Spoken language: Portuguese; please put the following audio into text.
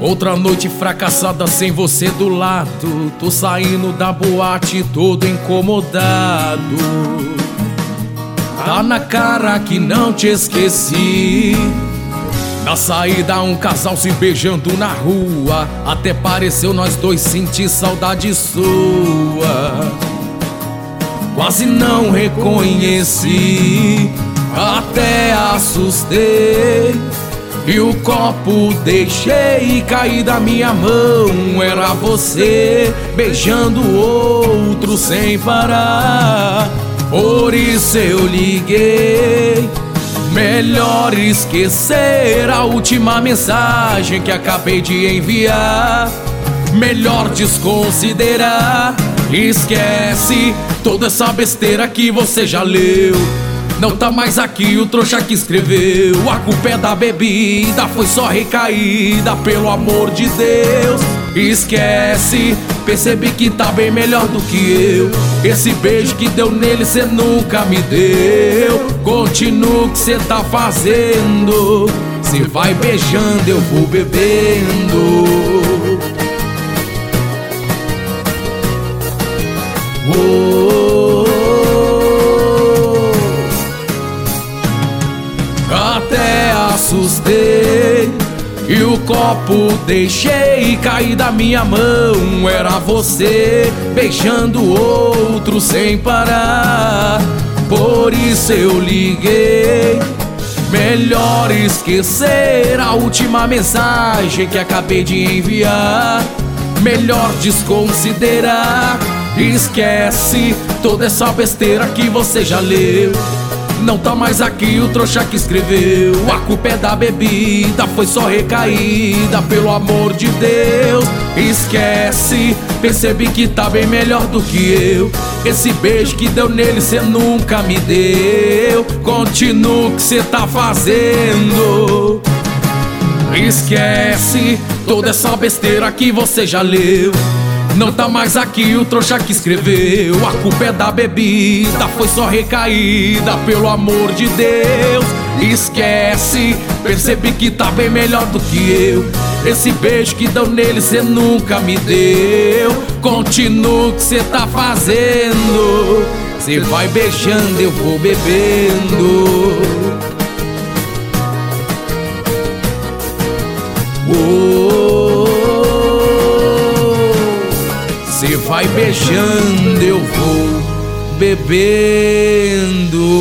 Outra noite fracassada sem você do lado. Tô saindo da boate todo incomodado. Tá na cara que não te esqueci. Na saída um casal se beijando na rua. Até pareceu nós dois sentir saudade sua. Quase não reconheci, até assustei. E o copo deixei cair da minha mão. Era você beijando outro sem parar. Por isso eu liguei. Melhor esquecer a última mensagem que acabei de enviar. Melhor desconsiderar. Esquece toda essa besteira que você já leu. Não tá mais aqui o trouxa que escreveu. A culpa é da bebida, foi só recaída, pelo amor de Deus. Esquece, percebi que tá bem melhor do que eu. Esse beijo que deu nele cê nunca me deu. Continua o que cê tá fazendo. Cê vai beijando, eu vou bebendo. Até assustei e o copo deixei cair da minha mão. Era você beijando outro sem parar. Por isso eu liguei. Melhor esquecer a última mensagem que acabei de enviar. Melhor desconsiderar. Esquece toda essa besteira que você já leu. Não tá mais aqui o trouxa que escreveu. A culpa é da bebida, foi só recaída, pelo amor de Deus. Esquece, percebi que tá bem melhor do que eu. Esse beijo que deu nele cê nunca me deu. Continua o que cê tá fazendo. Esquece toda essa besteira que você já leu. Não tá mais aqui o trouxa que escreveu. A culpa é da bebida, foi só recaída, pelo amor de Deus. Esquece, percebi que tá bem melhor do que eu. Esse beijo que deu nele cê nunca me deu. Continua o que cê tá fazendo. Cê vai beijando, eu vou bebendo. Cê vai beijando, eu vou bebendo.